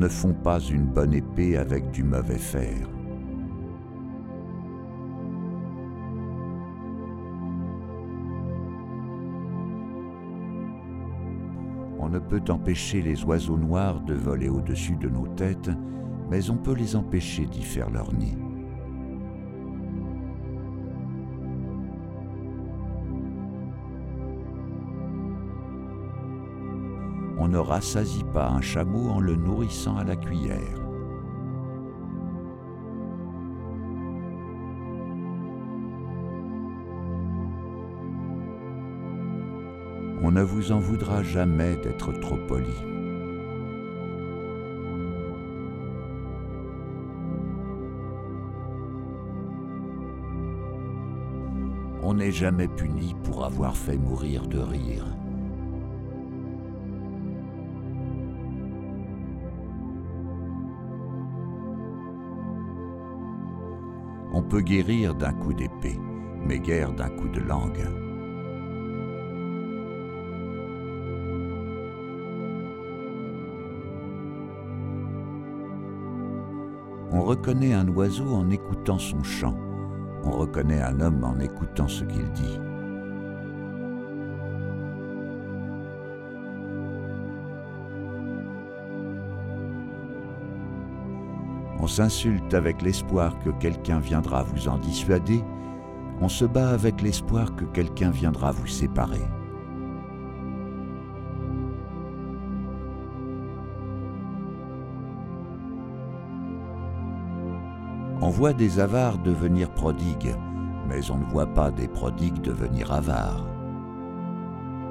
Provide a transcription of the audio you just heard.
ne fond pas une bonne épée avec du mauvais fer. On ne peut empêcher les oiseaux noirs de voler au-dessus de nos têtes, mais on peut les empêcher d'y faire leur nid. On ne rassasie pas un chameau en le nourrissant à la cuillère. On ne vous en voudra jamais d'être trop poli. On n'est jamais puni pour avoir fait mourir de rire. On peut guérir d'un coup d'épée, mais guère d'un coup de langue. On reconnaît un oiseau en écoutant son chant. On reconnaît un homme en écoutant ce qu'il dit. On s'insulte avec l'espoir que quelqu'un viendra vous en dissuader. On se bat avec l'espoir que quelqu'un viendra vous séparer. On voit des avares devenir prodigues, mais on ne voit pas des prodigues devenir avares.